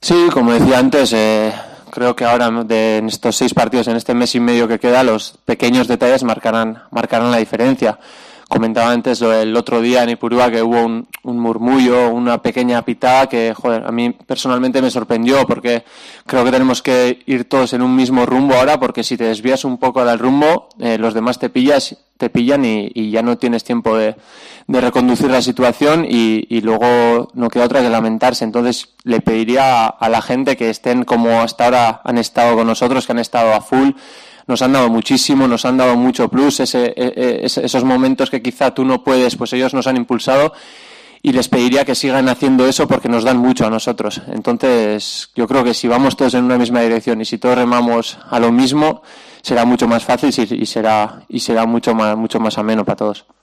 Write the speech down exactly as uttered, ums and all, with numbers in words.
Sí, como decía antes, eh, creo que ahora de, en estos seis partidos, en este mes y medio que queda, los pequeños detalles marcarán, marcarán la diferencia. Comentaba antes lo del otro día en Ipurúa que hubo un, un murmullo, una pequeña pitada que, joder, a mí personalmente me sorprendió porque creo que tenemos que ir todos en un mismo rumbo ahora, porque si te desvías un poco del rumbo, eh, los demás te pillas, te pillan y, y ya no tienes tiempo de, de reconducir la situación y, y luego no queda otra que lamentarse. Entonces le pediría a, a la gente que estén como hasta ahora han estado con nosotros, que han estado a full. Nos han dado muchísimo, nos han dado mucho plus, ese, ese, esos momentos que quizá tú no puedes, pues ellos nos han impulsado y les pediría que sigan haciendo eso porque nos dan mucho a nosotros. Entonces yo creo que si vamos todos en una misma dirección y si todos remamos a lo mismo, será mucho más fácil y será, y será mucho más, mucho más ameno para todos.